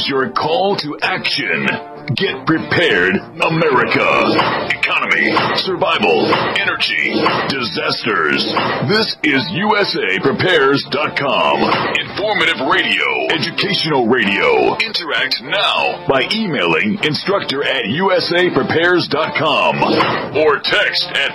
is your call to action. Get prepared, America. Economy, survival, energy, disasters. This is USAPrepares.com. Informative radio, educational radio. Interact now by emailing instructor@USAPrepares.com or text at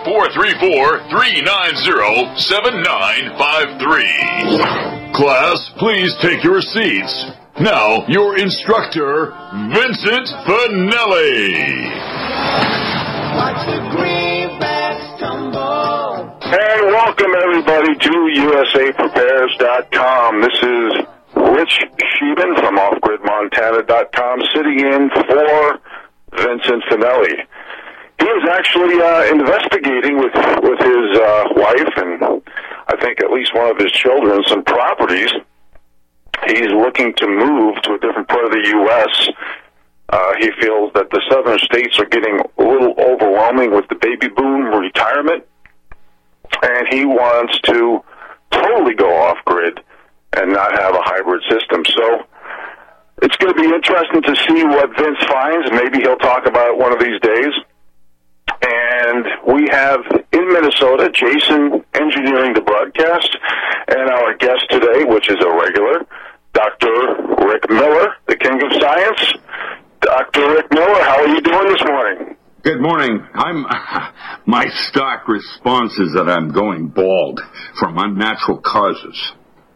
434-390-7953. Class, please take your seats. Now, your instructor, Vincent Finelli. Watch the greenbacks tumble. And welcome, everybody, to USAPrepares.com. This is Rich Sheehan from OffGridMontana.com sitting in for Vincent Finelli. He is actually investigating with his wife and I think at least one of his children some properties. He's looking to move to a different part of the U.S. He feels that the southern states are getting a little overwhelming with the baby boom retirement, and he wants to totally go off-grid and not have a hybrid system. So it's going to be interesting to see what Vince finds. Maybe he'll talk about it one of these days. And we have in Minnesota, Jason engineering the broadcast, and our guest today, which is a regular, Dr. Rick Miller, the king of science. Dr. Rick Miller, how are you doing this morning? Good morning. My stock response is that I'm going bald from unnatural causes.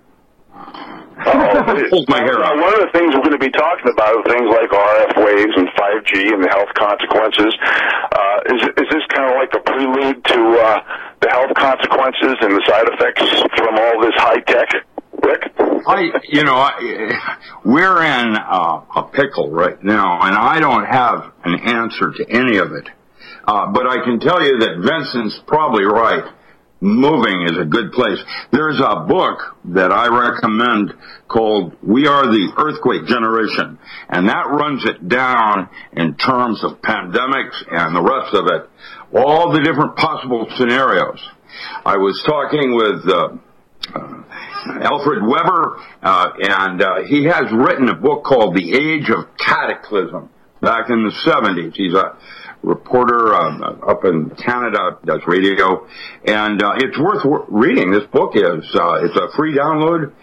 Hold my hair out. One of the things we're going to be talking about are things like RF waves and 5G and the health consequences. Is this kind of like a prelude to the health consequences and the side effects from all this high tech, Rick? We're in a pickle right now, and I don't have an answer to any of it. But I can tell you that Vincent's probably right. Moving is a good place. There's a book that I recommend called We Are the Earthquake Generation, and that runs it down in terms of pandemics and the rest of it, all the different possible scenarios. I was talking with Alfred Weber, and he has written a book called The Age of Cataclysm back in the 70s. He's a reporter up in Canada, does radio, and it's worth reading. This book is it's a free download.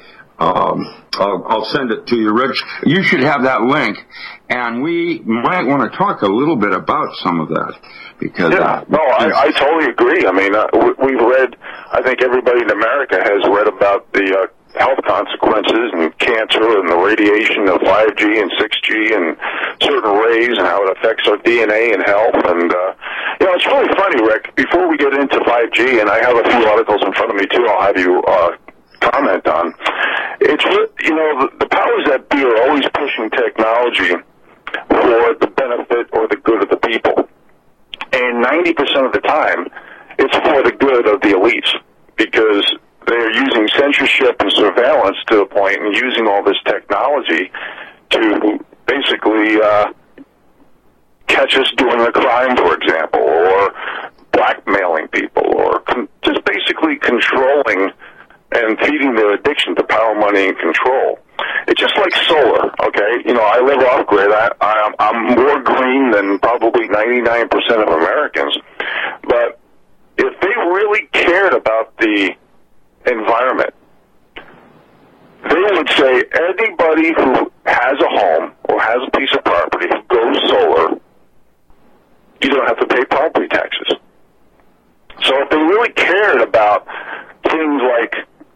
I'll send it to you, Rich. You should have that link, and we might want to talk a little bit about some of that because I totally agree. I mean, we've read. I think everybody in America has read about the health consequences and cancer and the radiation of 5G and 6G and certain rays and how it affects our DNA and health. And, it's really funny, Rick, before we get into 5G, and I have a few articles in front of me, too, I'll have you comment on. It's, the powers that be are always pushing technology for the benefit or the good of the people. And 90% of the time, it's for the good of the elites because they're using censorship and surveillance to the point and using all this technology to basically catch us doing a crime, for example, or blackmailing people, or just basically controlling and feeding their addiction to power, money, and control. It's just like solar, okay? I live off-grid. I'm more green than probably 99% of Americans. But if they really cared about the environment, they would say anybody who has a home or has a piece of property who goes solar, you don't have to pay property taxes. So if they really cared about things like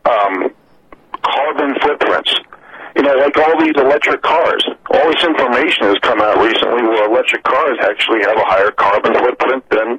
carbon footprints, like all these electric cars, all this information has come out recently where electric cars actually have a higher carbon footprint than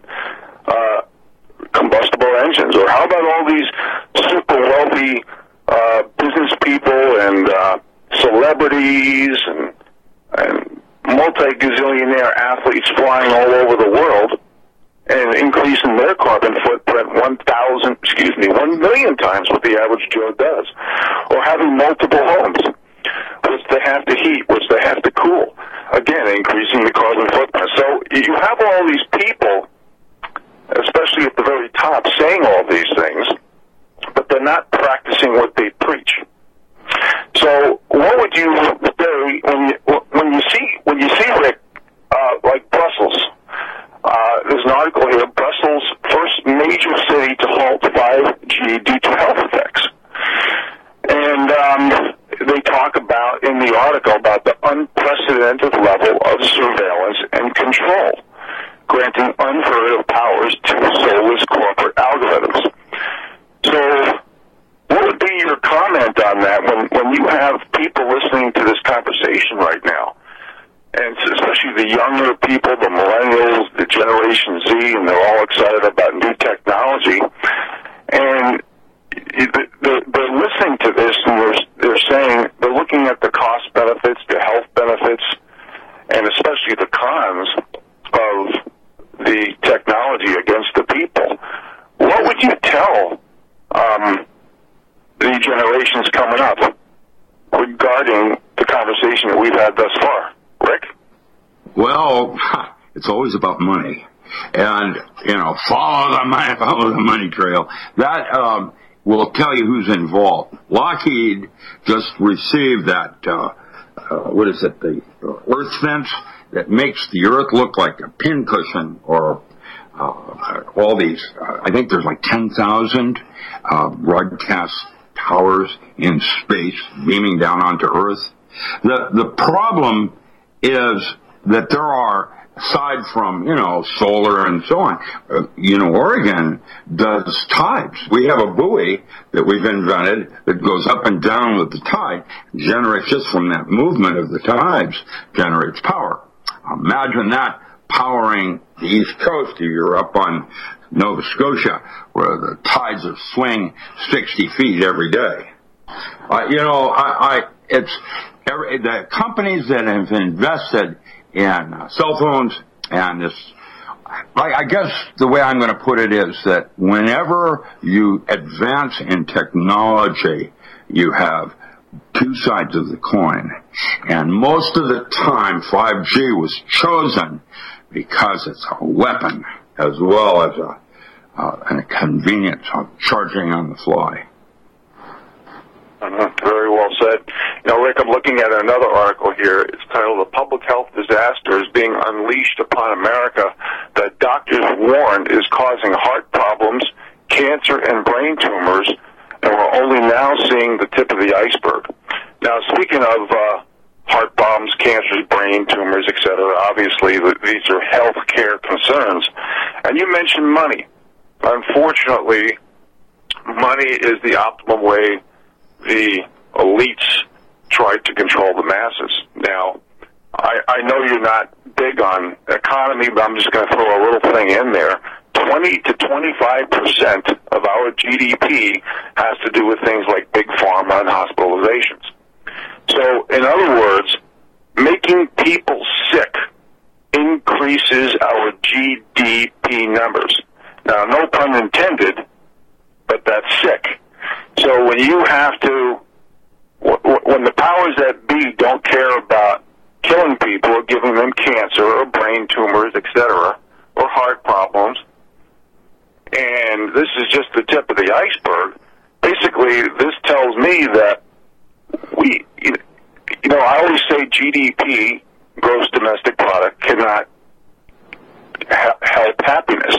combustible engines. Or how about all these super wealthy business people and celebrities and multi-gazillionaire athletes flying all over the world and increasing their carbon footprint 1 million times what the average Joe does. Or having multiple homes, which they have to heat, which they have to cool. Again, increasing the carbon footprint. So you have all these people, especially at the very top, saying all these things, but they're not practicing what they preach. So what would you say when you see Rick, like Brussels, there's an article here. Brussels, first major city to halt 5G due to health effects, and they talk about in the article about the unprecedented level of surveillance and control, granting unheard of powers to soulless corporate algorithms. So, what would be your comment on that when you have people listening to this conversation right now, and especially the younger people, the millennials, the Generation Z, and they're all excited about new technology, and they're listening to this and they're saying, they're looking at the cost benefits, the health benefits, and especially the cons of the technology against the people. What would you tell the generations coming up regarding the conversation that we've had thus far? Rick? Well, it's always about money. And, follow the money trail. That will tell you who's involved. Lockheed just received that, the Earth fence that makes the Earth look like a pincushion, or all these, I think there's like 10,000 broadcast towers in space beaming down onto Earth. The problem is that there are, aside from, solar and so on, Oregon does tides. We have a buoy that we've invented that goes up and down with the tide, generates just from that movement of the tides, generates power. Imagine that powering the East Coast. You're up on Nova Scotia, where the tides swing 60 feet every day. The companies that have invested in cell phones and this, I guess the way I'm going to put it is that whenever you advance in technology, you have two sides of the coin. And most of the time, 5G was chosen because it's a weapon as well as a convenience of charging on the fly. Very well said. Rick, I'm looking at another article here. It's titled "A Public Health Disaster is Being Unleashed Upon America That Doctors Warn is Causing Heart Problems, Cancer, and Brain Tumors, and we're only now seeing the tip of the iceberg." Now, speaking of heart problems, cancers, brain tumors, etc., obviously these are health care concerns. And you mentioned money. Unfortunately, money is the optimum way the elites try to control the masses. Now, I know you're not big on economy, but I'm just going to throw a little thing in there. 20 to 25% of our GDP has to do with things like big pharma and hospitalizations. So, in other words, making people sick increases our GDP numbers. Now, no pun intended, but that's sick. So when you have to, when the powers that be don't care about killing people or giving them cancer or brain tumors, etc., or heart problems, and this is just the tip of the iceberg, basically this tells me that I always say GDP, gross domestic product, cannot help happiness.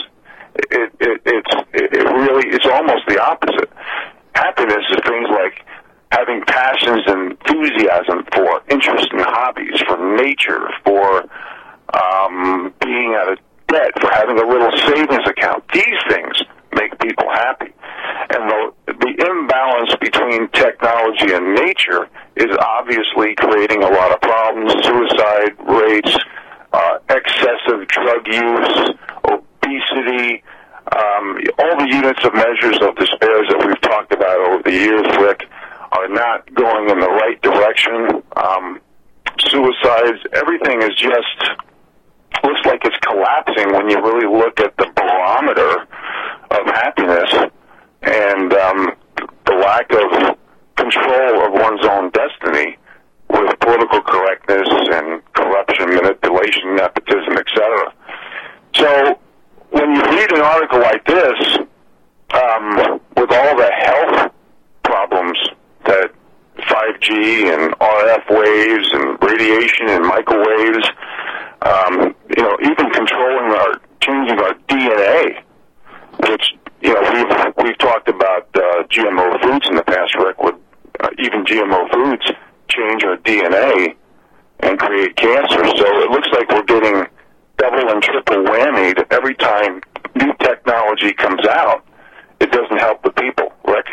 It's almost the opposite. Happiness is things like having passions and enthusiasm for interest in hobbies, for nature, for being out of debt, for having a little savings account. These things make people happy. And the imbalance between technology and nature is obviously creating a lot of problems: suicide rates, excessive drug use, obesity, all the units of measures of despair that we've talked about over the years, Rick, are not going in the right direction. Suicides, everything is looks like it's collapsing when you really look at the barometer of happiness and the lack of control of one's own destiny with political correctness and corruption, manipulation, nepotism, etc. So when you read an article like this, with all the health problems that 5G and RF waves and radiation and microwaves, even changing our DNA, which, we've talked about GMO foods in the past, Rick, even GMO foods change our DNA and create cancer. So it looks like we're getting double and triple whammied every time new technology comes out. It doesn't help the people, Rick.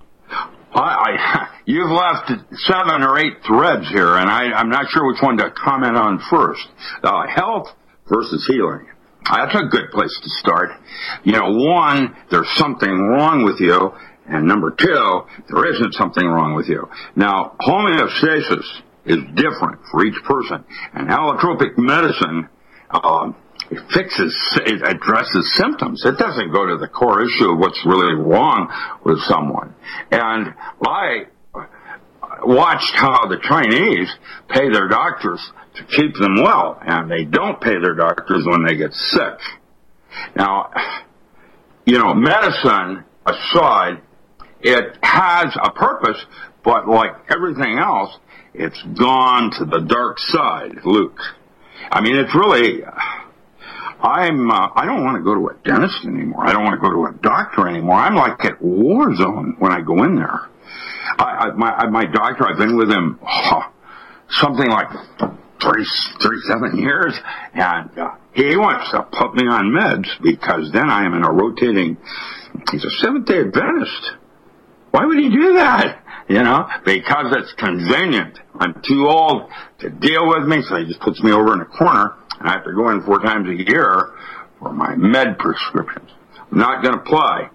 You've left 7 or 8 threads here, and I'm not sure which one to comment on first. Health versus healing. That's a good place to start. One, there's something wrong with you, and number 2, there isn't something wrong with you. Now, homeostasis is different for each person, and allotropic medicine it addresses symptoms. It doesn't go to the core issue of what's really wrong with someone. And I watched how the Chinese pay their doctors to keep them well, and they don't pay their doctors when they get sick. Now, medicine aside, it has a purpose, but like everything else, it's gone to the dark side, Luke. I mean, it's really... I don't want to go to a dentist anymore. I don't want to go to a doctor anymore. I'm like at war zone when I go in there. My doctor, I've been with him something like 37 years, and he wants to put me on meds because then I am in a rotating... He's a Seventh-day Adventist. Why would he do that? Because it's convenient. I'm too old to deal with me, so he just puts me over in a corner, and I have to go in 4 times a year for my med prescriptions. I'm not going to play.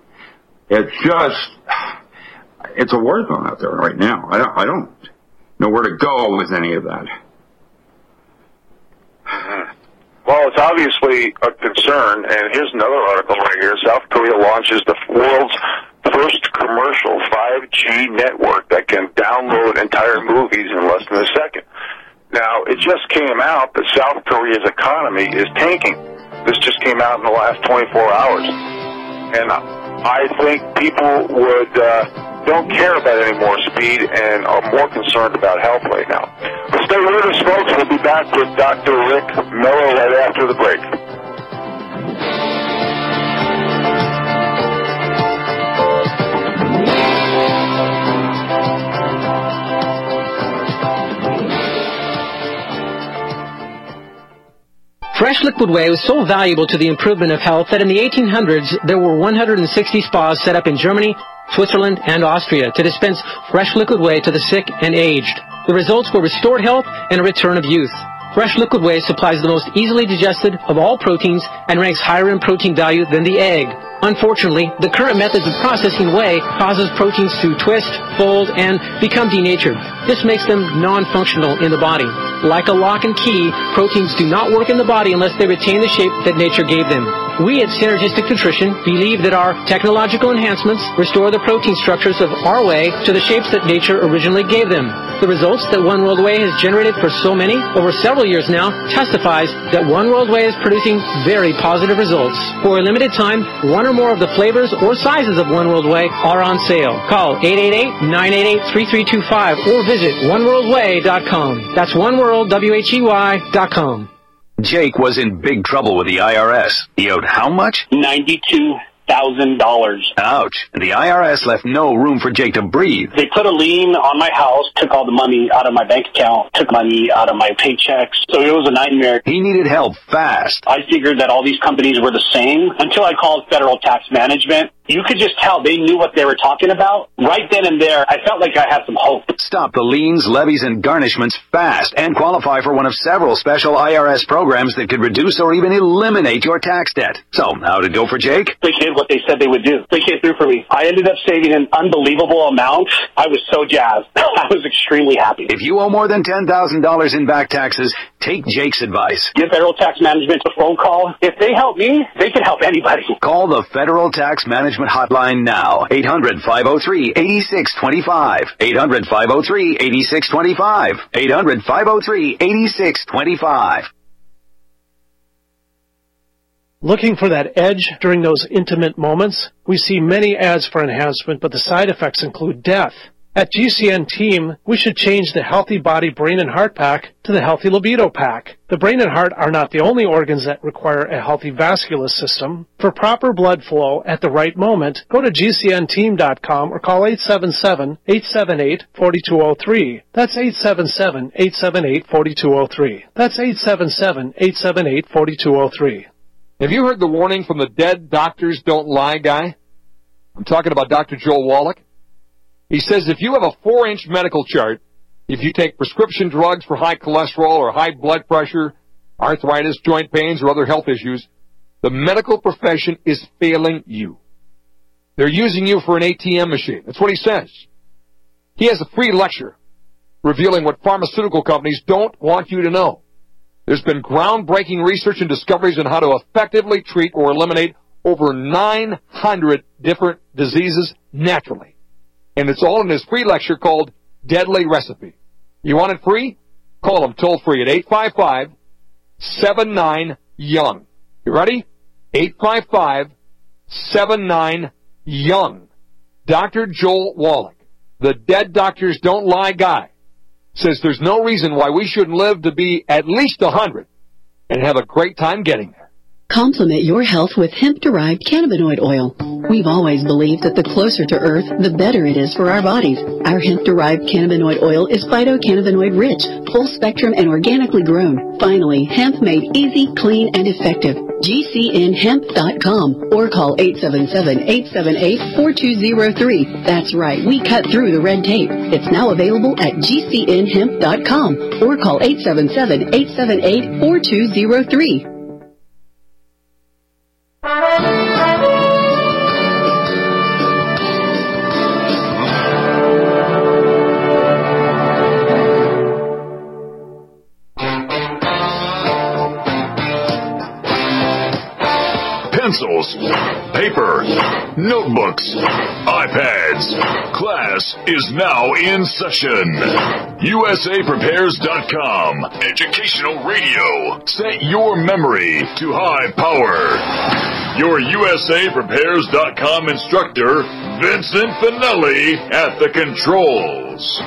It's a war zone out there right now. I don't know where to go with any of that. Well, it's obviously a concern, and here's another article right here. South Korea launches the world's first commercial 5G network that can download entire movies in less than a second. Now, it just came out that South Korea's economy is tanking. This just came out in the last 24 hours. And I think people don't care about any more speed and are more concerned about health right now. But stay with us, folks. We'll be back with Dr. Rick Miller right after the break. Fresh liquid whey was so valuable to the improvement of health that in the 1800s there were 160 spas set up in Germany, Switzerland, and Austria to dispense fresh liquid whey to the sick and aged. The results were restored health and a return of youth. Fresh liquid whey supplies the most easily digested of all proteins and ranks higher in protein value than the egg. Unfortunately, the current methods of processing whey causes proteins to twist, fold, and become denatured. This makes them non-functional in the body. Like a lock and key, proteins do not work in the body unless they retain the shape that nature gave them. We at Synergistic Nutrition believe that our technological enhancements restore the protein structures of our whey to the shapes that nature originally gave them. The results that One World Whey has generated for so many, over several years now, testifies that One World Whey is producing very positive results. For a limited time, 1 or more of the flavors or sizes of One World Whey are on sale. Call 888-988-3325 or visit oneworldwhey.com. That's oneworldwhey.com. Jake was in big trouble with the IRS. He owed how much? $92,000. Ouch. The IRS left no room for Jake to breathe. They put a lien on my house, took all the money out of my bank account, took money out of my paychecks. So it was a nightmare. He needed help fast. I figured that all these companies were the same until I called Federal Tax Management. You could just tell they knew what they were talking about. Right then and there, I felt like I had some hope. Stop the liens, levies, and garnishments fast and qualify for one of several special IRS programs that could reduce or even eliminate your tax debt. So, how'd it go for Jake? They did what they said they would do. They came through for me. I ended up saving an unbelievable amount. I was so jazzed. I was extremely happy. If you owe more than $10,000 in back taxes, take Jake's advice. Give Federal Tax Management a phone call. If they help me, they can help anybody. Call the Federal Tax Management Hotline now. 800-503-8625. 800-503-8625. 800-503-8625. Looking for that edge during those intimate moments? We see many ads for enhancement, but the side effects include death. At GCN Team, we should change the Healthy Body, Brain, and Heart Pack to the Healthy Libido Pack. The brain and heart are not the only organs that require a healthy vascular system. For proper blood flow at the right moment, go to GCNteam.com or call 877-878-4203. That's 877-878-4203. That's 877-878-4203. Have you heard the warning from the Dead Doctors Don't Lie guy? I'm talking about Dr. Joel Wallach. He says if you have a 4-inch medical chart, if you take prescription drugs for high cholesterol or high blood pressure, arthritis, joint pains, or other health issues, the medical profession is failing you. They're using you for an ATM machine. That's what he says. He has a free lecture revealing what pharmaceutical companies don't want you to know. There's been groundbreaking research and discoveries on how to effectively treat or eliminate over 900 different diseases naturally. And it's all in his free lecture called Deadly Recipe. You want it free? Call him toll-free at 855-79-YOUNG. You ready? 855-79-YOUNG. Dr. Joel Wallach, the Dead Doctors Don't Lie guy, says there's no reason why we shouldn't live to be at least 100 and have a great time getting there. Complement your health with hemp-derived cannabinoid oil. We've always believed that the closer to Earth, the better it is for our bodies. Our hemp-derived cannabinoid oil is phytocannabinoid-rich, full-spectrum, and organically grown. Finally, hemp made easy, clean, and effective. GCNhemp.com or call 877-878-4203. That's right, we cut through the red tape. It's now available at GCNhemp.com or call 877-878-4203. Pencils, paper, notebooks, iPads. Class is now in session. USAPrepares.com. Educational radio. Set your memory to high power. Your USAPrepares.com instructor, Vincent Finelli, at the controls.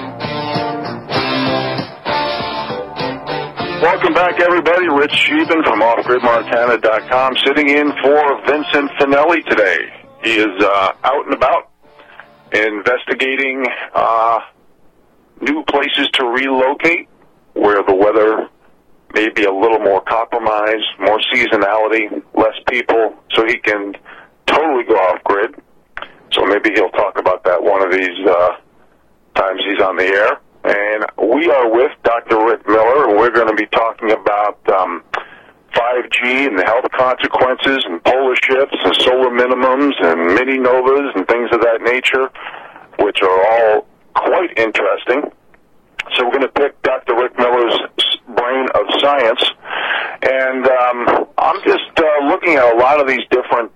Welcome back, everybody. Rich Sheben from OffGridMontana.com sitting in for Vincent Finelli today. He is out and about investigating new places to relocate where the weather may be a little more compromised, more seasonality, less people, so he can totally go off-grid. So maybe he'll talk about that one of these times he's on the air. And we are with Dr. Rick Miller, and we're going to be talking about 5G and the health consequences and polar shifts and solar minimums and mini novas and things of that nature, which are all quite interesting. So we're going to pick Dr. Rick Miller's brain of science. And I'm just looking at a lot of these different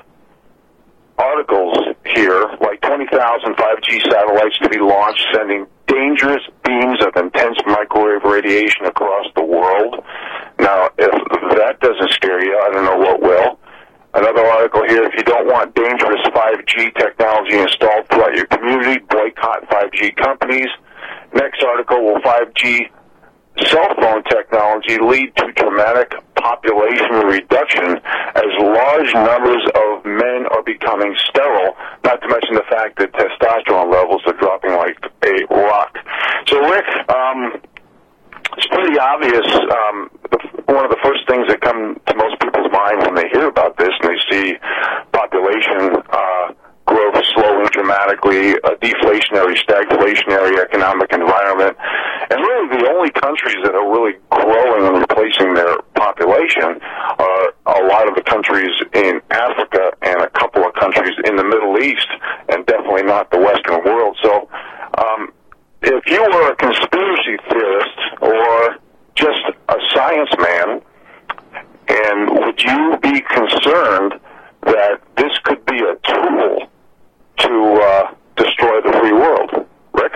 articles here, like 20,000 5G satellites to be launched, sending dangerous beams of intense microwave radiation across the world. Now, if that doesn't scare you, I don't know what will. Another article here, if you don't want dangerous 5G technology installed throughout your community, boycott 5G companies. Next article, will 5G cell phone technology lead to dramatic population reduction as large numbers of men are becoming sterile, not to mention the fact that testosterone levels are dropping like a rock. So, Rick, it's pretty obvious. One of the first things that come to most people's mind when they hear about this and they see population growth slowing dramatically, a deflationary, stagflationary economic environment, and really the only countries that are really growing and replacing their population are a lot of the countries in Africa and a couple of countries in the Middle East, and definitely not the Western world. So if you were a conspiracy theorist or just a science man, and would you be concerned that this could be a tool to destroy the free world? Rick?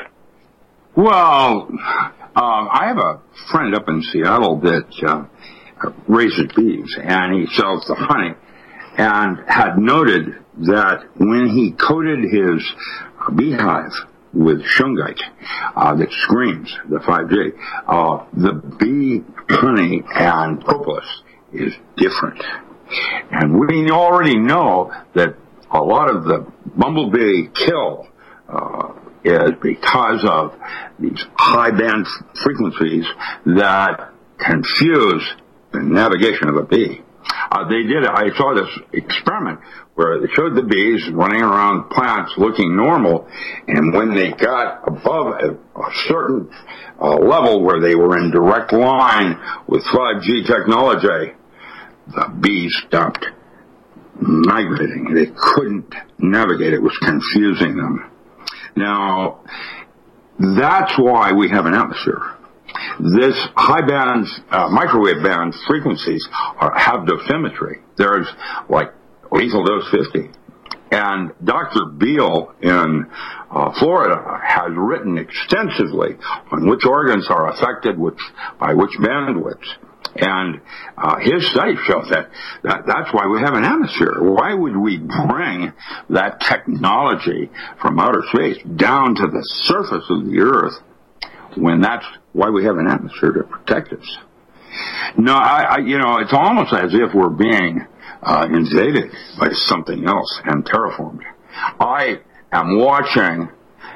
Well, I have a friend up in Seattle that raises bees, and he sells the honey, and had noted that when he coated his beehive with shungite that screens the 5G. The bee honey and propolis is different. And we already know that a lot of the bumblebee kill is because of these high band frequencies that confuse the navigation of a bee. I saw this experiment where they showed the bees running around plants looking normal, and when they got above a certain level where they were in direct line with 5G technology, the bees stopped migrating. They couldn't navigate. It was confusing them. Now, that's why we have an atmosphere. This high band, microwave band frequencies have dosimetry. There's like lethal dose 50. And Dr. Beal in Florida has written extensively on which organs are affected by which bandwidths. And his study shows that's why we have an atmosphere. Why would we bring that technology from outer space down to the surface of the Earth when that's why we have an atmosphere to protect us? No, it's almost as if we're being invaded by something else and terraformed. I am watching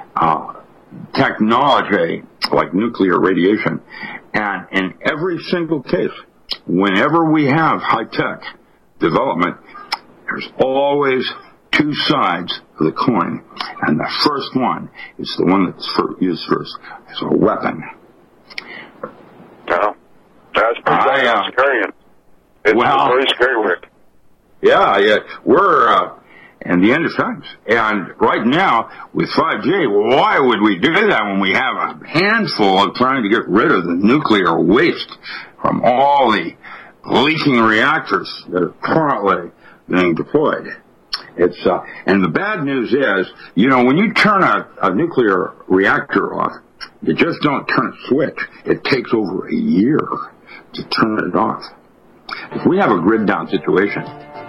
technology like nuclear radiation, and in every single case, whenever we have high-tech development, there's always two sides of the coin, and the first one is the one that's used first as a weapon. No, that's pretty scary. It's very scary, Rick. Yeah, we're and the end of times. And right now, with 5G, why would we do that when we have a handful of trying to get rid of the nuclear waste from all the leaking reactors that are currently being deployed? And the bad news is, when you turn a nuclear reactor off, you just don't turn a switch. It takes over a year to turn it off. If we have a grid down situation,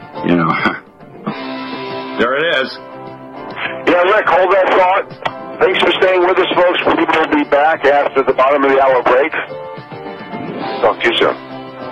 there it is. Yeah, Rick, hold that thought. Thanks for staying with us, folks. We will be back after the bottom of the hour break. Talk to you soon.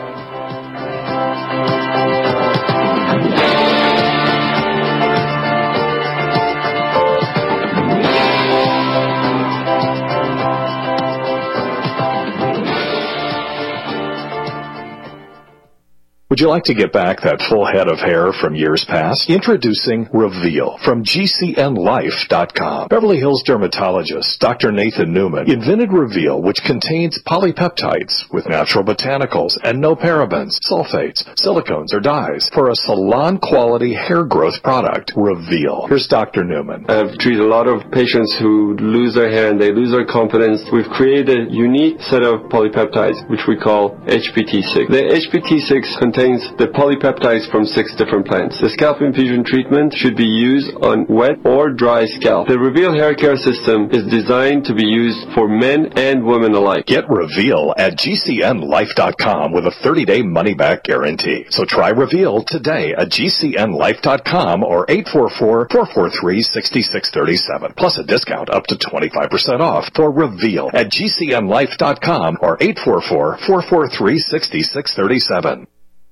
Would you like to get back that full head of hair from years past? Introducing Reveal from GCNLife.com. Beverly Hills dermatologist Dr. Nathan Newman invented Reveal, which contains polypeptides with natural botanicals and no parabens, sulfates, silicones, or dyes for a salon-quality hair growth product. Reveal. Here's Dr. Newman. I've treated a lot of patients who lose their hair and they lose their confidence. We've created a unique set of polypeptides, which we call HPT6. The HPT6 contains the polypeptides from 6 different plants. The scalp infusion treatment should be used on wet or dry scalp. The Reveal hair care system is designed to be used for men and women alike. Get Reveal at GCNLife.com with a 30-day money-back guarantee. So try Reveal today at GCNLife.com or 844-443-6637. Plus a discount up to 25% off for Reveal at GCNLife.com or 844-443-6637.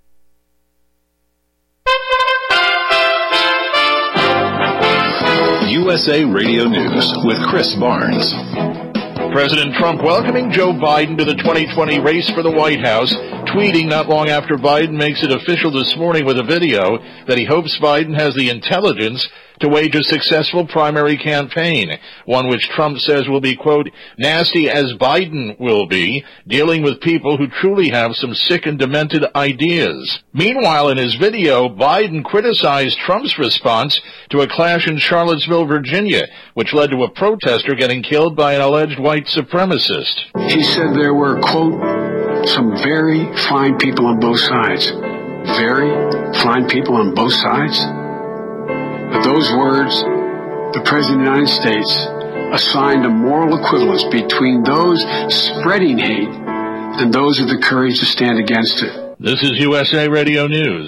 USA Radio News with Chris Barnes. President Trump welcoming Joe Biden to the 2020 race for the White House, tweeting not long after Biden makes it official this morning with a video that he hopes Biden has the intelligence to wage a successful primary campaign, one which Trump says will be, quote, nasty as Biden will be, dealing with people who truly have some sick and demented ideas. Meanwhile, in his video, Biden criticized Trump's response to a clash in Charlottesville, Virginia, which led to a protester getting killed by an alleged white supremacist. He said there were, quote, some very fine people on both sides. Very fine people on both sides? With those words, the President of the United States assigned a moral equivalence between those spreading hate and those with the courage to stand against it. This is USA Radio News.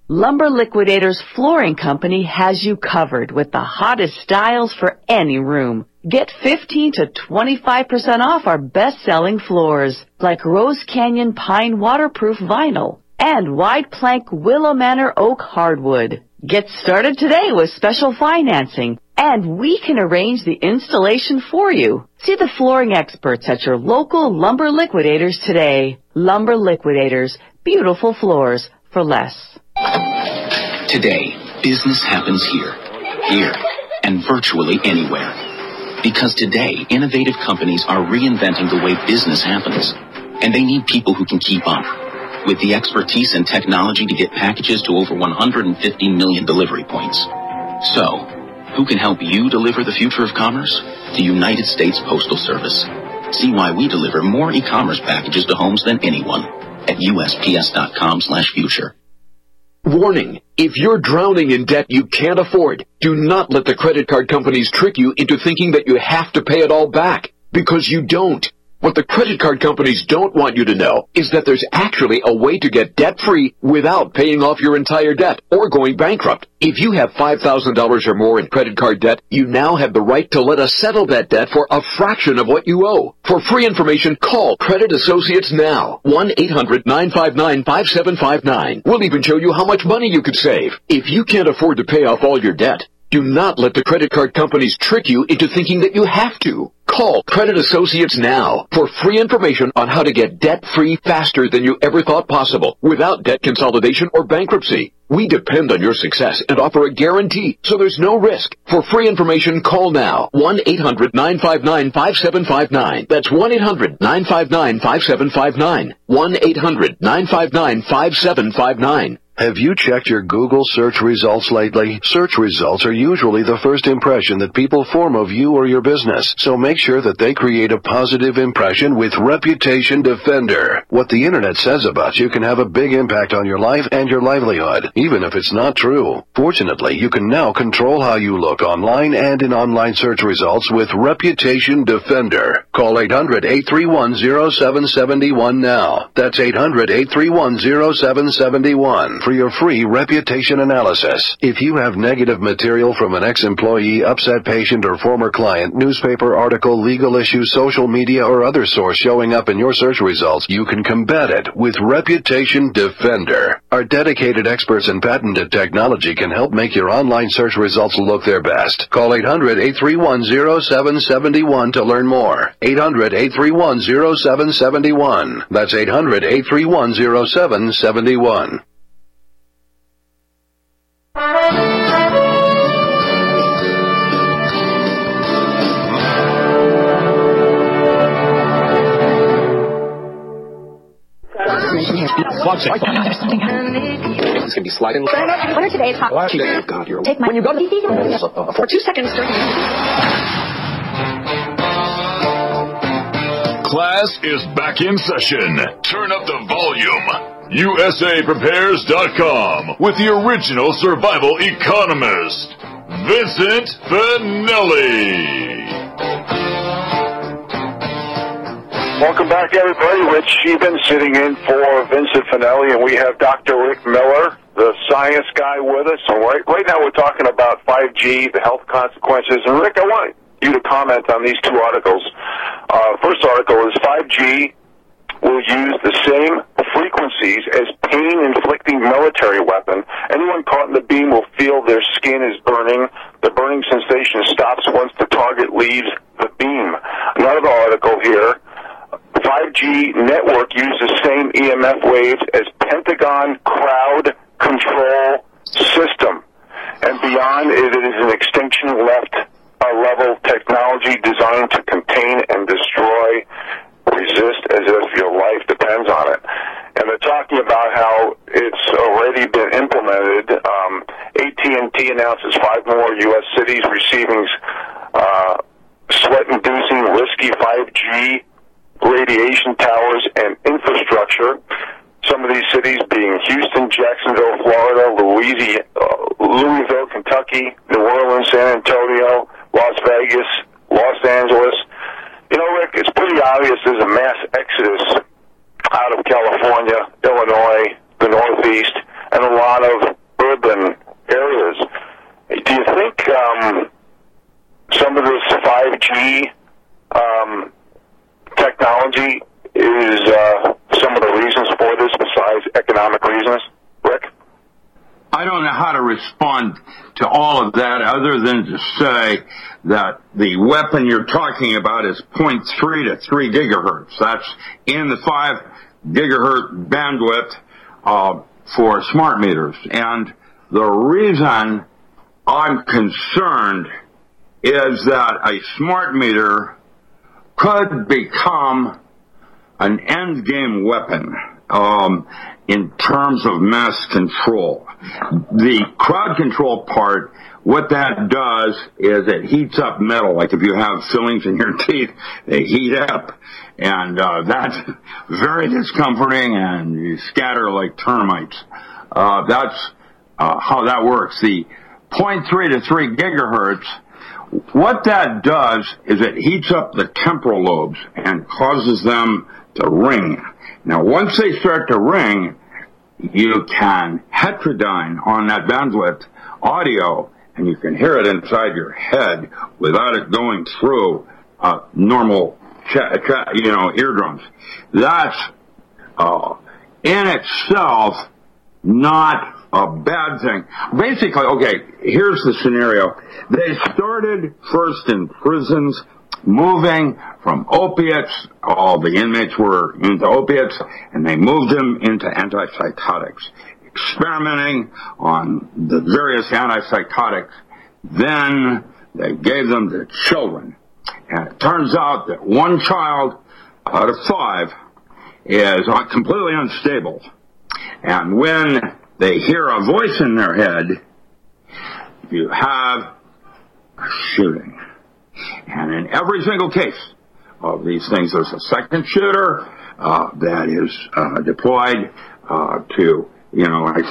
Lumber Liquidators Flooring Company has you covered with the hottest styles for any room. Get 15 to 25% off our best-selling floors, like Rose Canyon Pine Waterproof Vinyl and Wide Plank Willow Manor Oak Hardwood. Get started today with special financing, and we can arrange the installation for you. See the flooring experts at your local Lumber Liquidators today. Lumber Liquidators, beautiful floors for less. Today, business happens here, and virtually anywhere. Because today, innovative companies are reinventing the way business happens, and they need people who can keep up. With the expertise and technology to get packages to over 150 million delivery points. So, who can help you deliver the future of commerce? The United States Postal Service. See why we deliver more e-commerce packages to homes than anyone at USPS.com/future. Warning, if you're drowning in debt you can't afford, do not let the credit card companies trick you into thinking that you have to pay it all back, because you don't. What the credit card companies don't want you to know is that there's actually a way to get debt-free without paying off your entire debt or going bankrupt. If you have $5,000 or more in credit card debt, you now have the right to let us settle that debt for a fraction of what you owe. For free information, call Credit Associates now. 1-800-959-5759. We'll even show you how much money you could save. If you can't afford to pay off all your debt, do not let the credit card companies trick you into thinking that you have to. Call Credit Associates now for free information on how to get debt-free faster than you ever thought possible without debt consolidation or bankruptcy. We depend on your success and offer a guarantee, so there's no risk. For free information, call now. 1-800-959-5759. That's 1-800-959-5759. 1-800-959-5759. Have you checked your Google search results lately? Search results are usually the first impression that people form of you or your business, so make sure that they create a positive impression with Reputation Defender. What the internet says about you can have a big impact on your life and your livelihood, even if it's not true. Fortunately, you can now control how you look online and in online search results with Reputation Defender. Call 800-831-0771 now. That's 800-831-0771. For your free reputation analysis. If you have negative material from an ex-employee, upset patient, or former client, newspaper article, legal issue, social media, or other source showing up in your search results, you can combat it with Reputation Defender. Our dedicated experts in patented technology can help make your online search results look their best. Call 800-831-0771 to learn more. 800-831-0771. That's 800-831-0771. It's gonna be sliding. What are today's hot? Oh, God, you're. Take my. When you go to for 2 seconds. Class is back in session. Turn up the volume. USAPrepares.com with the original survival economist, Vincent Finelli. Welcome back, everybody. Rich Sheehan sitting in for Vincent Finelli, and we have Dr. Rick Miller, the science guy, with us. And right now we're talking about 5G, the health consequences. And Rick, I want you to comment on these two articles. First article is 5G will use the same frequencies as pain-inflicting military weapon. Anyone caught in the beam will feel their skin is burning. The burning sensation stops once the target leaves the beam. Another article here. 5G network uses the same EMF waves as Pentagon crowd control system. And beyond it is an extinction level technology designed to contain and destroy, resist as if your life depends on it. And they're talking about how it's already been implemented. AT&T announces 5 more U.S. cities receiving sweat-inducing risky 5G radiation towers and infrastructure. Some of these cities being Houston, Jacksonville, Florida, Louisville, Kentucky, New Orleans, San Antonio, Las Vegas, Los Angeles. You know, Rick, it's pretty obvious there's a mass exodus out of California, Illinois, the Northeast, and a lot of 5G technology is some of the reasons for this besides economic reasons, Rick? I don't know how to respond to all of that other than to say that the weapon you're talking about is 0.3 to 3 gigahertz. That's in the 5 gigahertz bandwidth for smart meters. And the reason I'm concerned is that a smart meter could become an end game weapon in terms of mass control. The crowd control part, what that does is it heats up metal. Like if you have fillings in your teeth, they heat up. And that's very discomforting, and you scatter like termites. That's how that works. The 0.3 to 3 gigahertz, what that does is it heats up the temporal lobes and causes them to ring. Now, once they start to ring, you can heterodyne on that bandwidth audio, and you can hear it inside your head without it going through normal, eardrums. That's in itself not a bad thing. Basically, okay, here's the scenario. They started first in prisons, moving from opiates. All the inmates were into opiates, and they moved them into antipsychotics, experimenting on the various antipsychotics. Then they gave them to children. And it turns out that one child out of 5 is completely unstable. And when they hear a voice in their head, you have a shooting. And in every single case of these things, there's a second shooter that is deployed to, like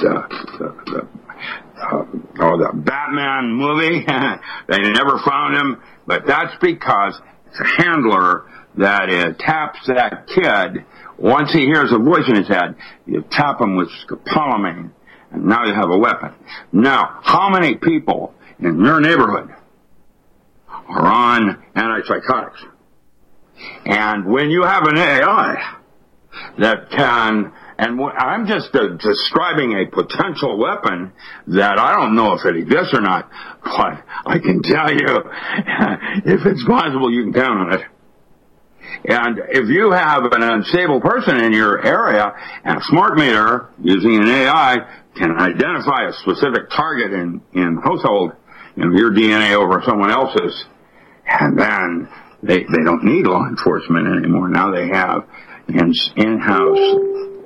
the Batman movie. They never found him, but that's because it's a handler that taps that kid. Once he hears a voice in his head, you tap him with scopolamine, and now you have a weapon. Now, how many people in your neighborhood are on antipsychotics? And when you have an AI that can, and I'm just describing a potential weapon that I don't know if it exists or not, but I can tell you, if it's possible, you can count on it. And if you have an unstable person in your area, and a smart meter using an AI can identify a specific target in household, your DNA over someone else's, and then they don't need law enforcement anymore. Now they have in-house,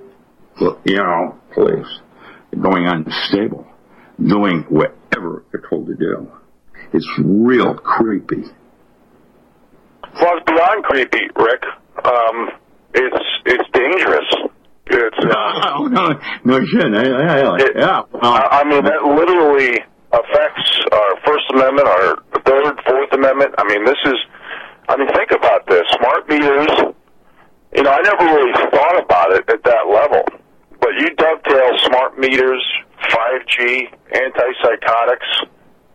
police going unstable, doing whatever they're told to do. It's real creepy. Well, it's beyond creepy, Rick. It's dangerous. It's no shit. Yeah. I mean, that literally affects our First Amendment, our Third, Fourth Amendment. Think about this. Smart meters. I never really thought about it at that level. But you dovetail smart meters, 5G, antipsychotics,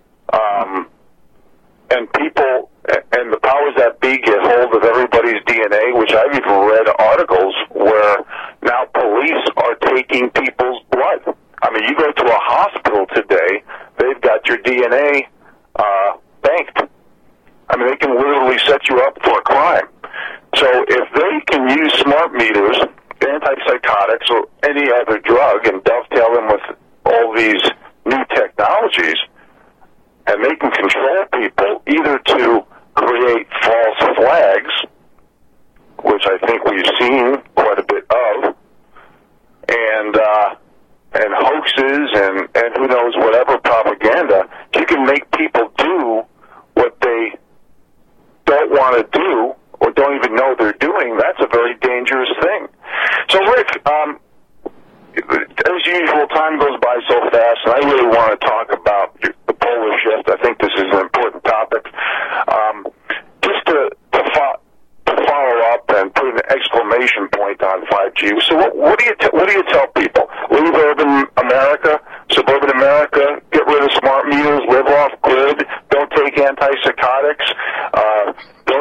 and people and the powers that be get hold of everybody's DNA, which I've even read articles where now police are taking people's blood. I mean, you go to a hospital today, they've got your DNA banked. I mean, they can literally set you up for a crime. So if they can use smart meters, antipsychotics, or any other drug and dovetail them with all these new technologies, and they can control people either to create false flags, which I think we've seen quite a bit of, and hoaxes and who knows whatever propaganda, you can make people do what they don't want to do or don't even know they're doing. That's a very dangerous thing. So, Rick, as usual, time goes by so fast, and I really want to talk about the polar shift. I think this is an important topic. Just to follow up and put an exclamation point on 5G. So, what do you tell people? Leave urban America, suburban America, get rid of smart meters, live off grid, don't take antipsychotics.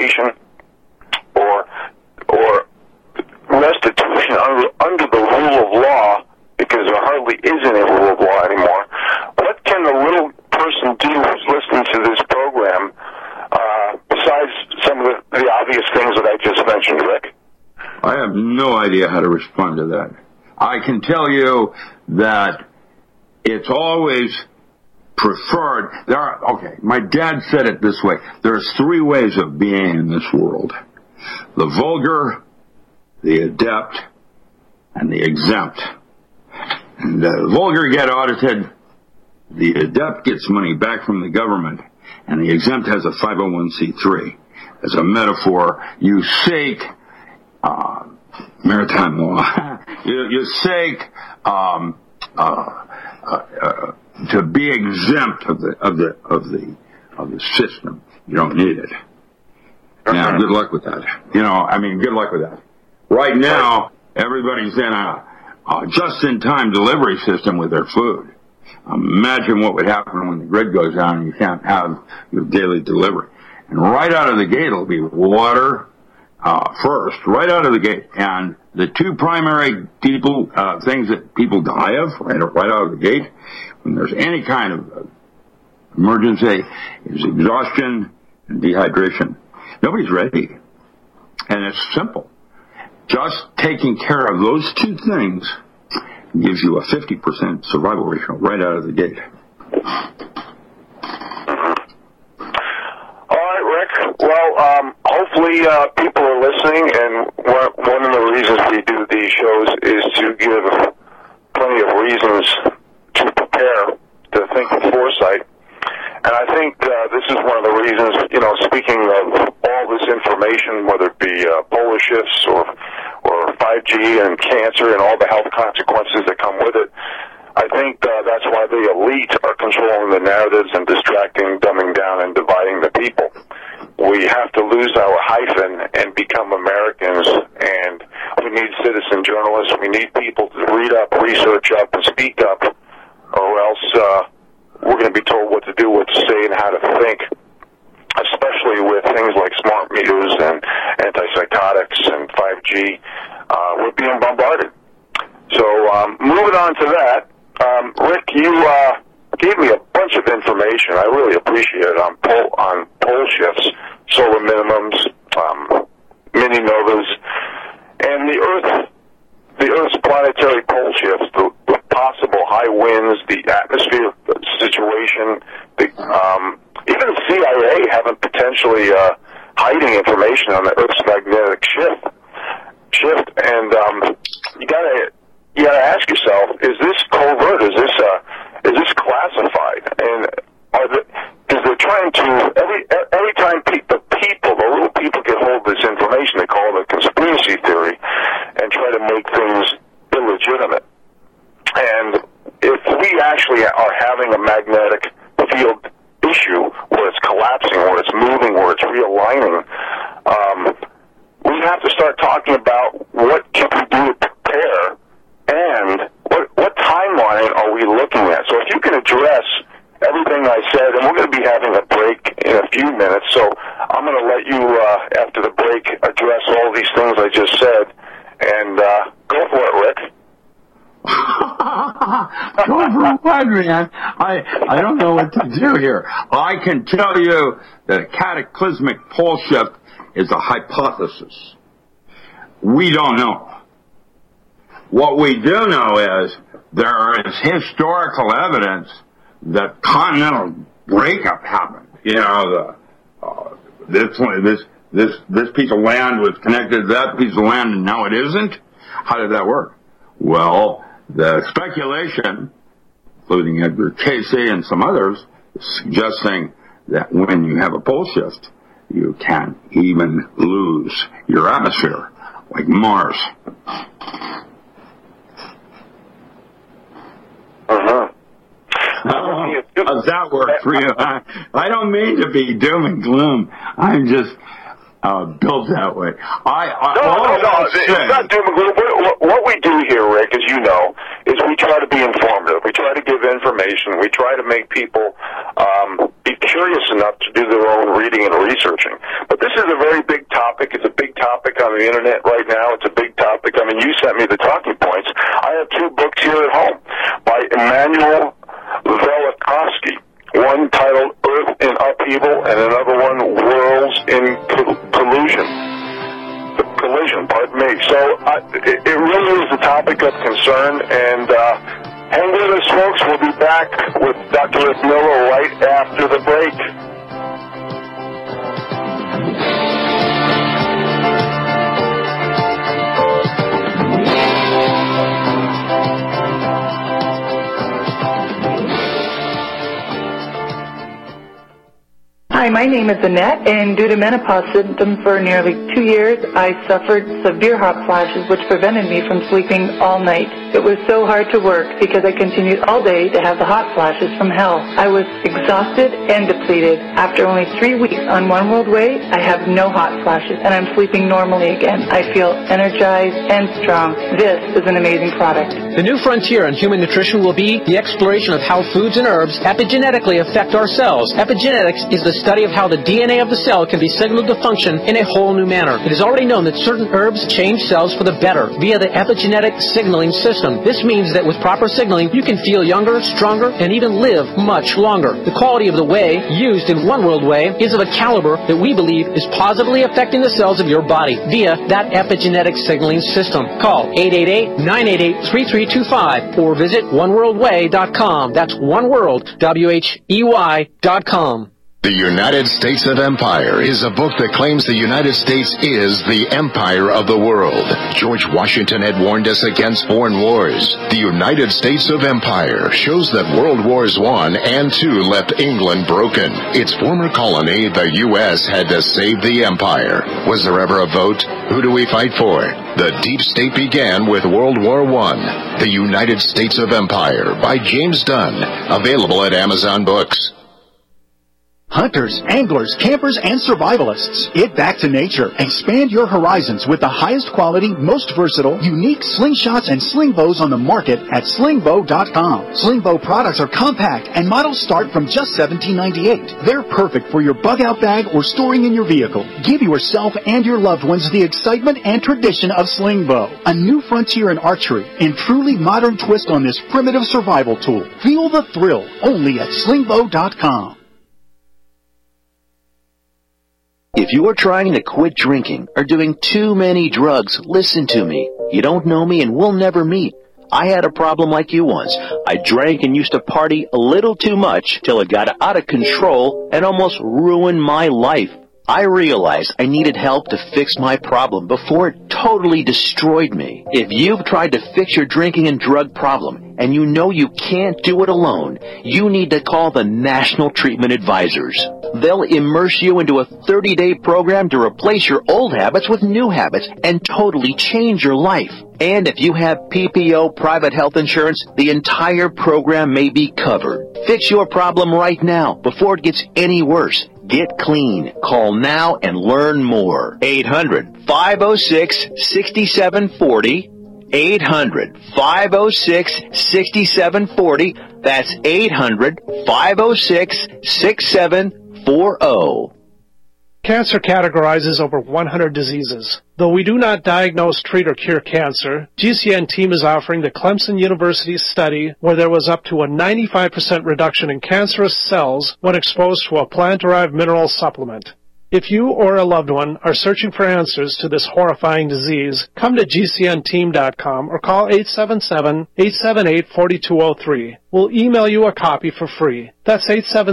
compensation or restitution under the rule of law, because there hardly is any rule of law anymore. What can the little person do who's listening to this program, besides some of the obvious things that I just mentioned, Rick? I have no idea how to respond to that. I can tell you that it's always preferred. My dad said it this way. There's three ways of being in this world: the vulgar, the adept, and the exempt. And the vulgar get audited, the adept gets money back from the government, and the exempt has a 501c3. As a metaphor, you seek maritime law. you seek to be exempt of the system. You don't need it. Now, good luck with that. Good luck with that. Right now, everybody's in a just-in-time delivery system with their food. Imagine what would happen when the grid goes down and you can't have your daily delivery. And right out of the gate, it'll be water first, right out of the gate. And the two primary things that people die of right out of the gate, when there's any kind of emergency, is exhaustion and dehydration. Nobody's ready. And it's simple. Just taking care of those two things gives you a 50% survival ratio right out of the gate. All right, Rick. Well, hopefully people are listening, and one of the reasons we do these shows is to give plenty of reasons to prepare, to think with foresight. And I think this is one of the reasons, speaking of all this information, whether it be polar shifts or 5G and cancer and all the health consequences that come with it, I think that's why the elite are controlling the narratives and distracting, dumbing down, and dividing the people. We have to lose our hyphen and become Americans, and we need citizen journalists. We need people to read up, research up, and speak up, or else we're going to be told what to do, what to say, and how to think, especially with things like smart meters and antipsychotics and 5G. We're being bombarded. So moving on to that, Rick, you gave me a bunch of information. I really appreciate it on pole shifts, solar minimums, mini novas, and the Earth's planetary pole shifts, the possible high winds, the atmosphere situation. Even the CIA having potentially hiding information on the Earth's magnetic shift, and you gotta ask yourself: is this covert? Is this classified? And because they're trying to every time the little people get hold of this information, they call it a conspiracy theory and try to make things illegitimate. And if we actually are having a magnetic field issue where it's collapsing, where it's moving, where it's realigning, we have to start talking about what can we do to prepare and what timeline are we looking at. So if you can address everything I said, and we're going to be having a break in a few minutes, so I'm going to let you, after the break, address all these things I just said, and go for it, Rick. Go for what, man? I don't know what to do here. I can tell you that a cataclysmic pole shift is a hypothesis. We don't know. What we do know is there is historical evidence that continental breakup happened. This piece of land was connected to that piece of land, and now it isn't. How did that work? Well, the speculation, including Edgar Cayce and some others, is suggesting that when you have a pole shift, you can even lose your atmosphere, like Mars. How does that work for you? I don't mean to be doom and gloom. I'm just built that way. No, it's not doom and gloom. What we do here, Rick, as you know, is we try to be informative. We try to give information. We try to make people be curious enough to do their own reading and researching. But this is a very big topic. It's a big topic on the internet right now. It's a big topic. I mean, you sent me the talking points. I have 2 books here at home by Immanuel Velikovsky. One titled Earth in Upheaval and another one Worlds in Collision. Pardon me. So it really is a topic of concern, and hang with us, folks. We'll be back with Dr. Rick Miller right after the break. Hi, my name is Annette, and due to menopause symptoms for nearly 2 years, I suffered severe hot flashes which prevented me from sleeping all night. It was so hard to work because I continued all day to have the hot flashes from hell. I was exhausted and depleted. After only 3 weeks on One World Way, I have no hot flashes, and I'm sleeping normally again. I feel energized and strong. This is an amazing product. The new frontier in human nutrition will be the exploration of how foods and herbs epigenetically affect our cells. Epigenetics is the study of how the DNA of the cell can be signaled to function in a whole new manner. It is already known that certain herbs change cells for the better via the epigenetic signaling system. This means that with proper signaling, you can feel younger, stronger, and even live much longer. The quality of the whey used in One World Whey is of a caliber that we believe is positively affecting the cells of your body via that epigenetic signaling system. Call 888-988-3325 or visit oneworldway.com. That's oneworld.com. The United States of Empire is a book that claims the United States is the empire of the world. George Washington had warned us against foreign wars. The United States of Empire shows that World Wars I and II left England broken. Its former colony, the U.S., had to save the empire. Was there ever a vote? Who do we fight for? The deep state began with World War I. The United States of Empire by James Dunn. Available at Amazon Books. Hunters, anglers, campers, and survivalists, get back to nature. Expand your horizons with the highest quality, most versatile, unique slingshots and sling bows on the market at slingbow.com. Sling bow products are compact and models start from just $17.98. They're perfect for your bug-out bag or storing in your vehicle. Give yourself and your loved ones the excitement and tradition of sling bow, a new frontier in archery and truly modern twist on this primitive survival tool. Feel the thrill only at slingbow.com. If you are trying to quit drinking or doing too many drugs, listen to me. You don't know me and we'll never meet. I had a problem like you once. I drank and used to party a little too much till it got out of control and almost ruined my life. I realized I needed help to fix my problem before it totally destroyed me. If you've tried to fix your drinking and drug problem and you know you can't do it alone, you need to call the National Treatment Advisors. They'll immerse you into a 30-day program to replace your old habits with new habits and totally change your life. And if you have PPO private health insurance, the entire program may be covered. Fix your problem right now before it gets any worse. Get clean. Call now and learn more. 800-506-6740. 800-506-6740. That's 800-506-6740. Cancer categorizes over 100 diseases. Though we do not diagnose, treat, or cure cancer, GCN team is offering the Clemson University study where there was up to a 95% reduction in cancerous cells when exposed to a plant-derived mineral supplement. If you or a loved one are searching for answers to this horrifying disease, come to GCNteam.com or call 877-878-4203. We'll email you a copy for free. That's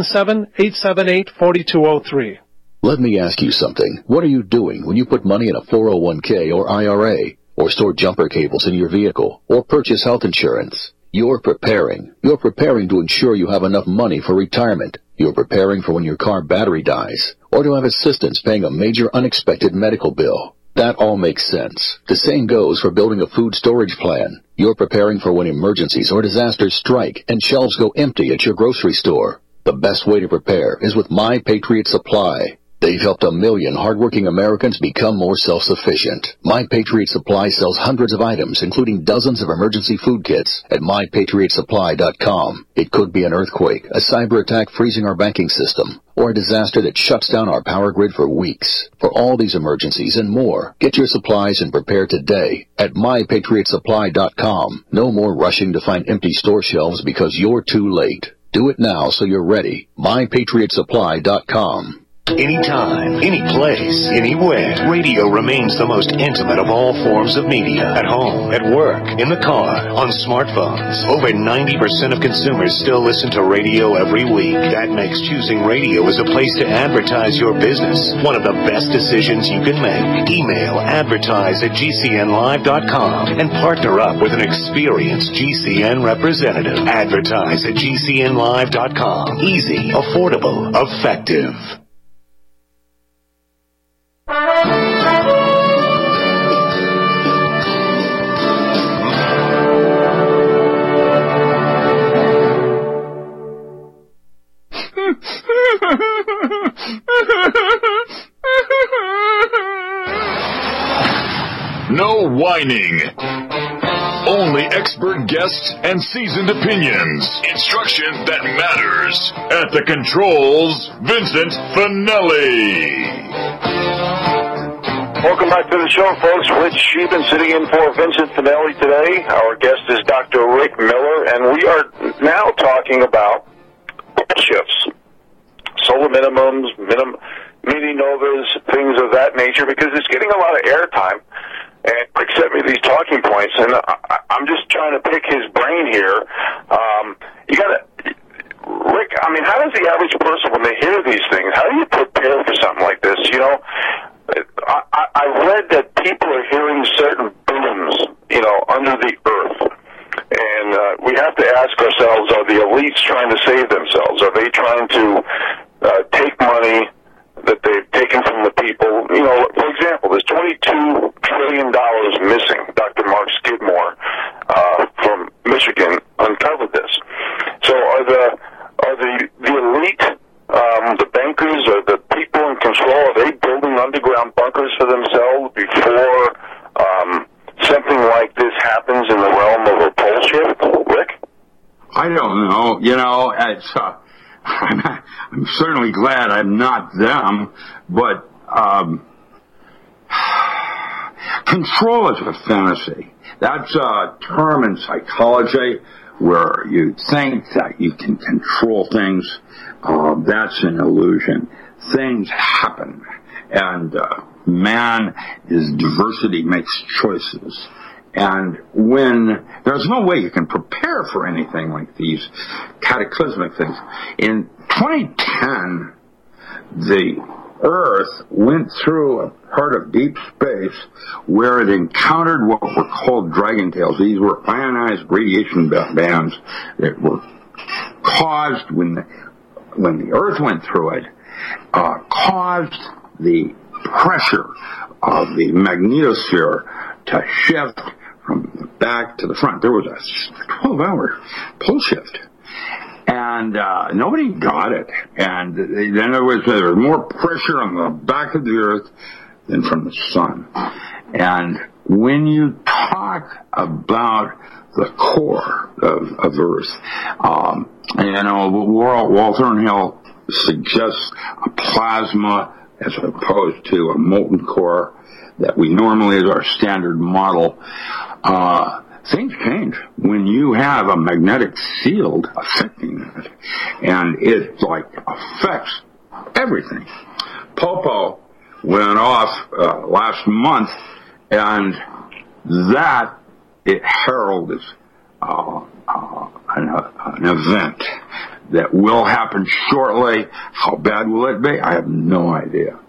877-878-4203. Let me ask you something. What are you doing when you put money in a 401k or IRA, or store jumper cables in your vehicle, or purchase health insurance? You're preparing. You're preparing to ensure you have enough money for retirement. You're preparing for when your car battery dies, or to have assistance paying a major unexpected medical bill. That all makes sense. The same goes for building a food storage plan. You're preparing for when emergencies or disasters strike and shelves go empty at your grocery store. The best way to prepare is with My Patriot Supply. They've helped 1 million hardworking Americans become more self-sufficient. My Patriot Supply sells hundreds of items, including dozens of emergency food kits at MyPatriotSupply.com. It could be an earthquake, a cyber attack freezing our banking system, or a disaster that shuts down our power grid for weeks. For all these emergencies and more, get your supplies and prepare today at MyPatriotSupply.com. No more rushing to find empty store shelves because you're too late. Do it now so you're ready. MyPatriotSupply.com. Anytime, any place, anywhere, radio remains the most intimate of all forms of media. At home, at work, in the car, on smartphones. Over 90% of consumers still listen to radio every week. That makes choosing radio as a place to advertise your business one of the best decisions you can make. Email advertise@gcnlive.com and partner up with an experienced GCN representative. Advertise@gcnlive.com. Easy, affordable, effective. No whining. Only expert guests and seasoned opinions. Instruction that matters. At the controls, Vincent Finelli. Welcome back to the show, folks. Rich Sheben sitting in for Vincent Finelli today. Our guest is Dr. Rick Miller, and we are now talking about shifts, solar minimums, mini novas, things of that nature, because it's getting a lot of airtime. And Rick sent me these talking points, and I'm just trying to pick his brain here. Rick, I mean, how does the average person, when they hear these things, how do you prepare for something like this? You know, I read that people are hearing certain booms, you know, under the earth. And we have to ask ourselves, are the elites trying to save themselves? Are they trying to take money that they've taken from the people? You know, for example, there's $22 trillion missing. Dr. Mark Skidmore from Michigan uncovered this. So are the elite, the bankers, or the people in control, are they building underground bunkers for themselves before something like this happens in the realm of a pole shift? Rick? I don't know. You know, it's, I'm certainly glad I'm not them, but control is a fantasy. That's a term in psychology where you think that you can control things. That's an illusion. Things happen, and man is diversity, makes choices. And when there's no way you can prepare for anything like these cataclysmic things. In 2010, the Earth went through a part of deep space where it encountered what were called dragon tails. These were ionized radiation bands that were caused when the Earth went through it, caused the pressure of the magnetosphere to shift from the back to the front. There was a 12-hour pole shift. And nobody got it. And then there was more pressure on the back of the Earth than from the sun. And when you talk about the core of Earth, you know, Walter Hill suggests a plasma as opposed to a molten core that we normally is our standard model. Things change when you have a magnetic field affecting it, and it affects everything. Popo went off last month, and that it heralded an event that will happen shortly. How bad will it be? I have no idea.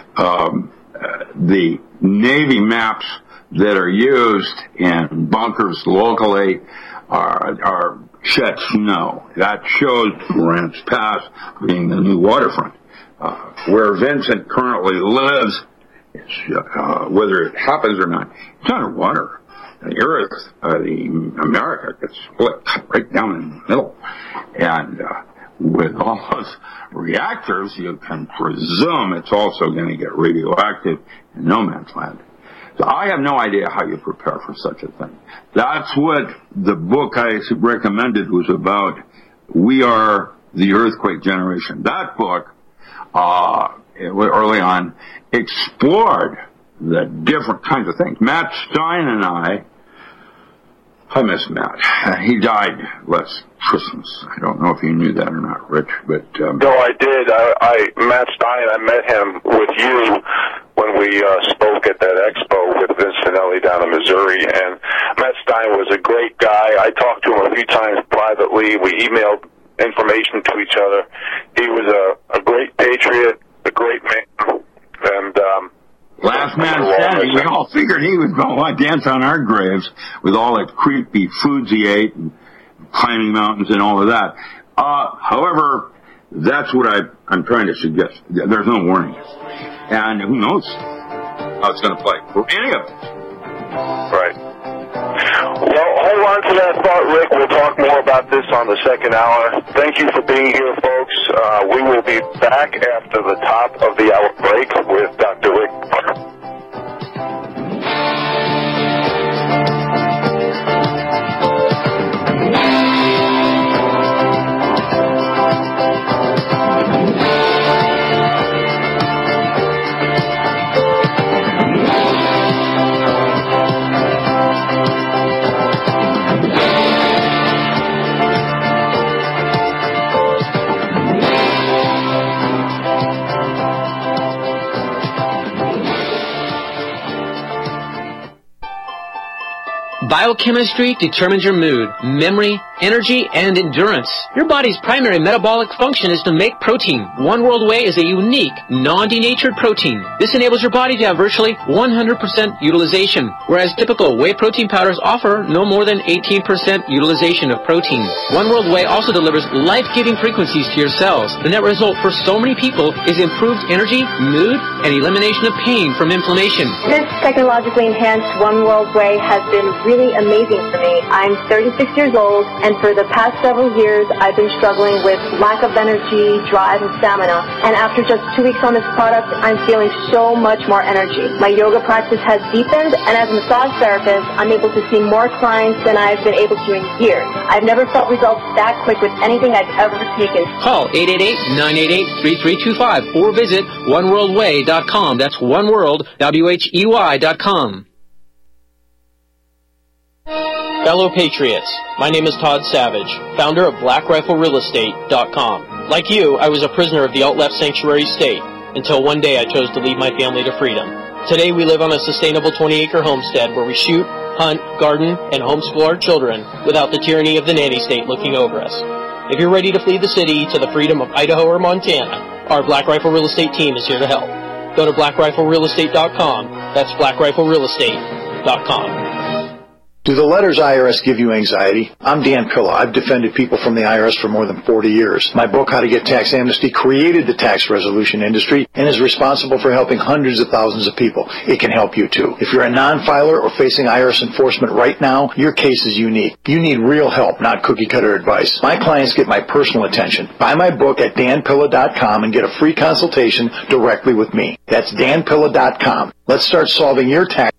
The Navy maps that are used in bunkers locally are shed snow. That shows Grants Pass being the new waterfront. Where Vincent currently lives, whether it happens or not, it's underwater. The Earth, America gets split right down in the middle. And with all those reactors, you can presume it's also going to get radioactive in no man's land. So I have no idea how you prepare for such a thing. That's what the book I recommended was about. We are the earthquake generation. That book early on, explored the different kinds of things. Matt Stein and I miss Matt. He died last Christmas. I don't know if you knew that or not, Rich, but... No, I did. Matt Stein, I met him with you when we spoke at that expo with Vince Finelli down in Missouri, and Matt Stein was a great guy. I talked to him a few times privately. We emailed information to each other. He was a great patriot, a great man, and... last man standing, we all figured he was going to dance on our graves with all the creepy foods he ate and climbing mountains and all of that. However, that's what I'm trying to suggest. There's no warning. And who knows how it's going to play for any of us. Right. Well, hold on to that thought, Rick. We'll talk more about this on the second hour. Thank you for being here, folks. We will be back after the top of the hour break with Dr. Rick Parker. Biochemistry determines your mood, memory, energy, and endurance. Your body's primary metabolic function is to make protein. One World Whey is a unique, non-denatured protein. This enables your body to have virtually 100% utilization, whereas typical whey protein powders offer no more than 18% utilization of protein. One World Whey also delivers life-giving frequencies to your cells. The net result for so many people is improved energy, mood, and elimination of pain from inflammation. This technologically enhanced One World Whey has been really amazing for me. I'm 36 years old, and for the past several years, I've been struggling with lack of energy, drive, and stamina. And after just 2 weeks on this product, I'm feeling so much more energy. My yoga practice has deepened, and as a massage therapist, I'm able to see more clients than I've been able to in years. I've never felt results that quick with anything I've ever taken. Call 888-988-3325 or visit oneworldwhey.com. That's oneworld.com. Fellow Patriots, my name is Todd Savage, founder of BlackRifleRealEstate.com. Like you, I was a prisoner of the alt-left sanctuary state until one day I chose to lead my family to freedom. Today we live on a sustainable 20-acre homestead where we shoot, hunt, garden, and homeschool our children without the tyranny of the nanny state looking over us. If you're ready to flee the city to the freedom of Idaho or Montana, our Black Rifle Real Estate team is here to help. Go to BlackRifleRealEstate.com. That's BlackRifleRealEstate.com. Do the letters IRS give you anxiety? I'm Dan Pilla. I've defended people from the IRS for more than 40 years. My book, How to Get Tax Amnesty, created the tax resolution industry and is responsible for helping hundreds of thousands of people. It can help you too. If you're a non-filer or facing IRS enforcement right now, your case is unique. You need real help, not cookie-cutter advice. My clients get my personal attention. Buy my book at danpilla.com and get a free consultation directly with me. That's danpilla.com. Let's start solving your tax.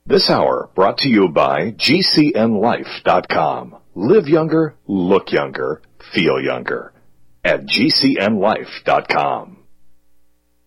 This hour brought to you by GCNLife.com. Live younger, look younger, feel younger at GCNLife.com.